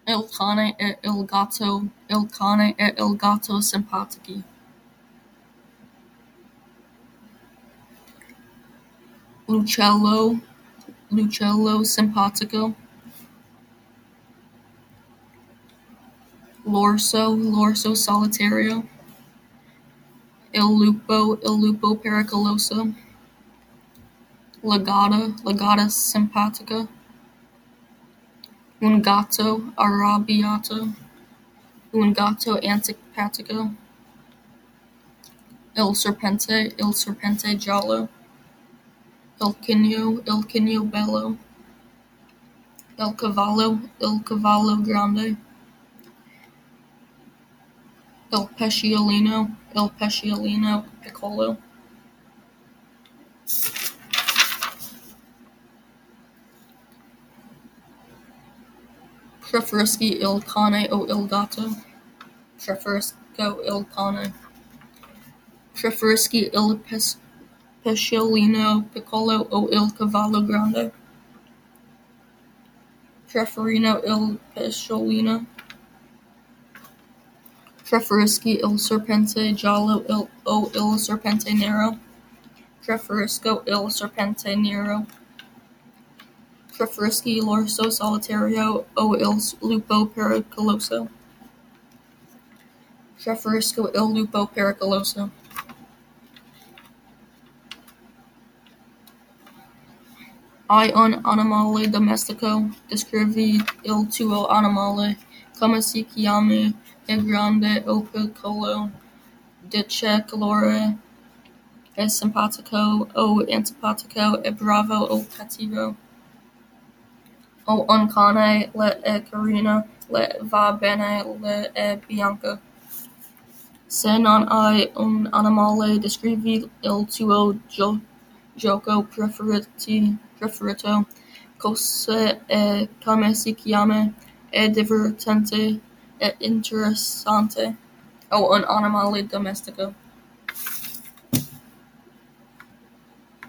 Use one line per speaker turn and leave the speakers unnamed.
il cane e il gatto simpatici. L'uccello simpatico. L'orso solitario. Il lupo pericoloso. La gatta simpatica. Un gatto arrabbiato. Un gatto antipatico. Il serpente giallo. Il cigno bello. Il cavallo grande. Il pesciolino piccolo. Preferisci il cane o il gatto? Preferisco il cane. Preferisci il pesciolino piccolo o il cavallo grande? Preferino il pesciolino. Preferisci il serpente giallo o il serpente nero? Preferisco il serpente nero. Preferisci l'orso solitario o il lupo pericoloso? Preferisco il lupo pericoloso. Hai un animale domestico? Descrivi il tuo animale. Come si chiama? È grande o piccolo? Di che colore? È simpatico o antipatico? È bravo o cattivo? Ho un cane, le è carino, le va bene, le è bianco. Se non hai un animale, descrivi il tuo gioco preferito. Cosa è, come si chiama? È divertente, è interessante. Ho un animale domestico.